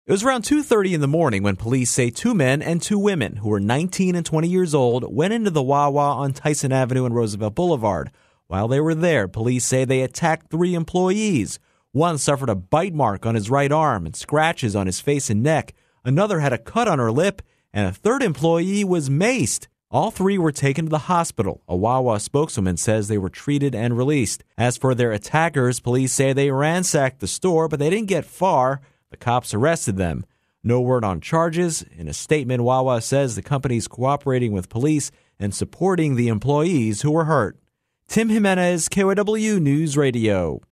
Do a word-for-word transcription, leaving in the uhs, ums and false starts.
It was around two thirty in the morning when police say two men and two women who were nineteen and twenty years old went into the Wawa on Tyson Avenue and Roosevelt Boulevard. While they were there, police say they attacked three employees. One suffered a bite mark on his right arm and scratches on his face and neck. Another had a cut on her lip, and a third employee was maced. All three were taken to the hospital. A Wawa spokeswoman says they were treated and released. As for their attackers, police say they ransacked the store, but they didn't get far. The cops arrested them. No word on charges. In a statement, Wawa says the company is cooperating with police and supporting the employees who were hurt. Tim Jimenez, K Y W News Radio.